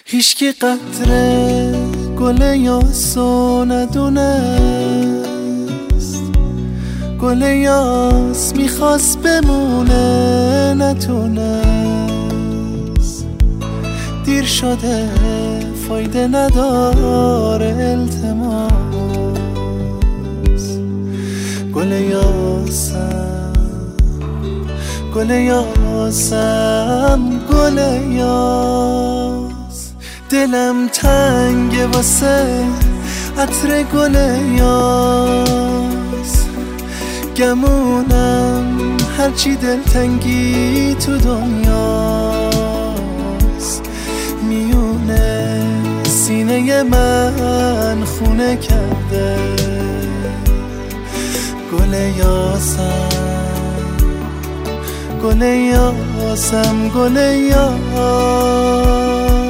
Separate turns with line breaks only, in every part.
هیچکی قطره گل یاسو ندونست، گل یاس میخواست بمونه نتونست. دیر شده فایده نداره التماس، گل یاسم گل یاسم گل یاس. دلم تنگه واسه عطر گل یاس، گمونم هرچی دلتنگی تو دنیاست. میونه سینه من خونه کرده گل یاسم گل یاسم گل یاس.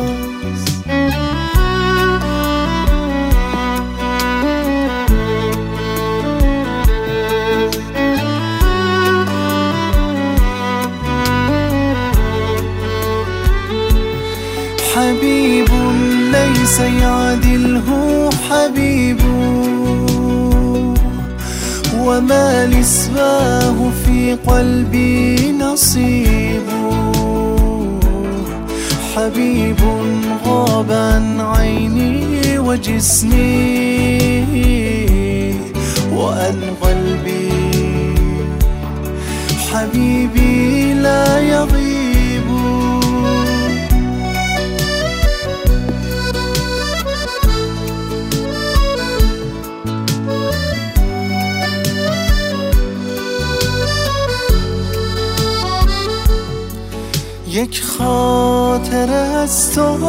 حبيب ليس يعدله حبيب، وما لسواه في قلبي نصيب. حبيب غاب عن عيني وجسمي وعن قلبي، حبيبي لا يغيب. یک خاطره از تو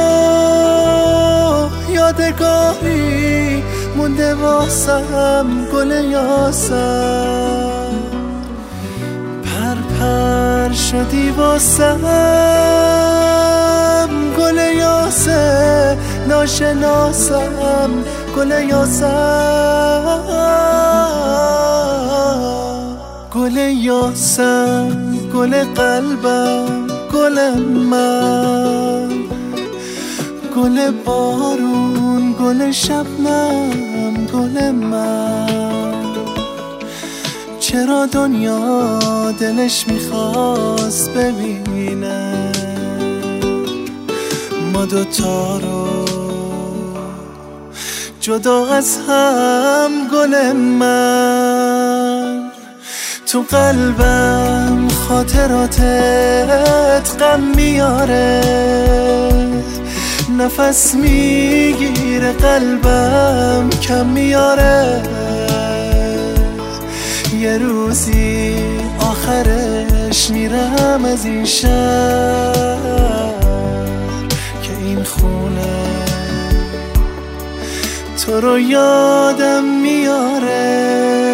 یادگاری مونده واسم گل یاسم. پر پر شدی واسم گل یاسه ناشناسم گل یاسم. گل یاسم گل قلبم گل من، گل بارون گل شبنم گل من. چرا دنیا دلش میخواست ببینه ما دوتا رو جدا از هم گل من. تو قلبم خاطراتت غم میاره، نفس میگیره قلبم کم میاره. یه روزی آخرش میرم از این شهر که این خونه تو رو یادم میاره.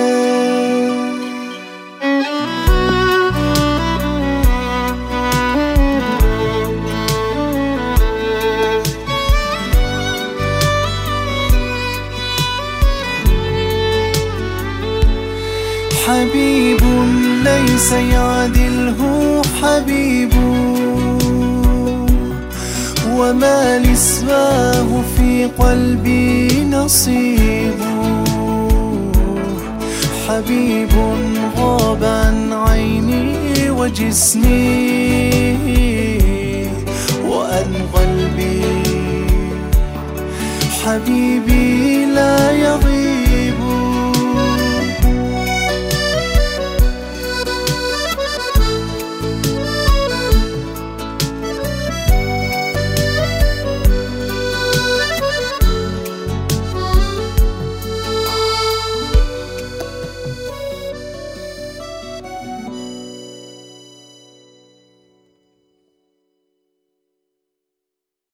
حبيب ليس يعدله حبيب، وما لسواه في قلبي نصيب. حبيب غاب عن عيني وجسمي وعن قلبي، حبيبي لا يغيب.